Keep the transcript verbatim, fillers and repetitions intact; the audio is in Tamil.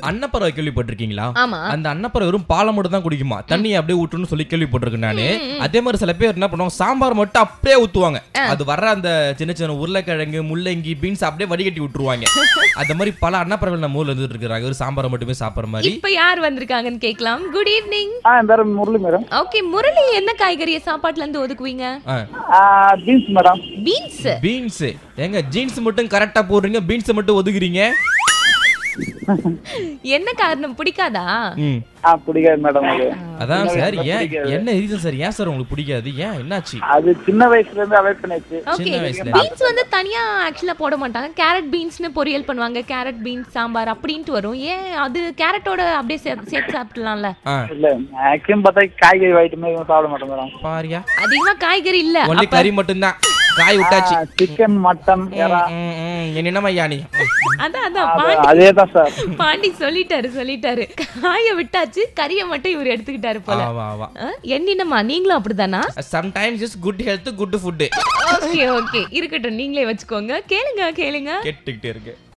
அன்னப்பறவை கேள்விப்பட்டிருக்கீங்களா? ஆமா. அந்த அன்னப்பறவை வெறும் பாலை மட்டும் தான் குடிக்குமா, தண்ணியை அப்படியே ஊற்றுன்னு சொல்லி கேள்விப்பட்டிருக்கேன் நானு. அதே மாதிரி சில பேர் என்ன பண்ணுவாங்க, சாம்பார் மட்டும் அப்படியே ஊத்துவாங்க. அது வர்ற அந்த சின்ன சின்ன உருளைக்கிழங்கு, முள்ளங்கி, பீன்ஸ் அப்படியே வடிகட்டி விட்டுருவாங்க. அந்த மாதிரி பல அன்னப்பறவை நம்ம ஊர்ல இருந்துட்டு இருக்காங்க, ஒரு சாம்பாரை மட்டுமே சாப்பிடுற மாதிரி. இப்ப யார் வந்திருக்காங்கன்னு கேட்கலாம். Good evening. ஆ madam, Murali madam. Okay, Murali என்ன காய்கறியை சாப்பாட்டுல இருந்து ஒதுக்குவீங்க? Beans madam. பீன்ஸ். பீன்ஸ் எங்க ஜீன்ஸ் மட்டும் கரெக்டா போடுறீங்க, பீன்ஸ் மட்டும் ஒதுக்குறீங்க. என்ன காரணம், பிடிக்காதா? ஆ பிடிக்காது மேடம். அது அதான் சார், ஏன் என்ன ரீசன் சார், ஏன் சார் உங்களுக்கு பிடிக்காது, ஏன் என்னாச்சு? அது சின்ன வயசுல இருந்து அவாய்ட் பண்ணியாச்சு. ஓகே, பீன்ஸ் வந்து தனியா ஆக்சுவலா போட மாட்டாங்க. கேரட் பீன்ஸ்னு பொரியல் பண்ணுவாங்க, கேரட் பீன்ஸ் சாம்பார் அப்படின்ட்டு வரும். ஏன் அது கேரட்டோட அப்படியே சேர்த்து சாப்பிடலாம்ல? இல்ல, மேக்ஸிமம் பார்த்தா காய்கறி ஐட்டமே சாப்பிட மாட்டோம் மேடம். பாரியா, அதிகமா காய்கறி இல்ல, ஒன்லி கறி மட்டும் தான். காய் விட்டாச்சு. சிக்கன், மட்டன், என்னமா யானி? அதான் அதான் அதேதான் சார். பாண்டி சொல்லிட்டாரு சொல்லிட்டாரு காய விட்டாச்சு, கறியை மட்டும் இவர் எடுத்துக்கிட்டாரு போல. என்னமா நீங்களும் அப்படிதானா? Sometimes is good health, good food. Okay okay, இருக்கட்டும், நீங்களே வச்சுக்கோங்க. கேளுங்க கேளுங்க, கேட்டுக்கிட்டே இருக்கு.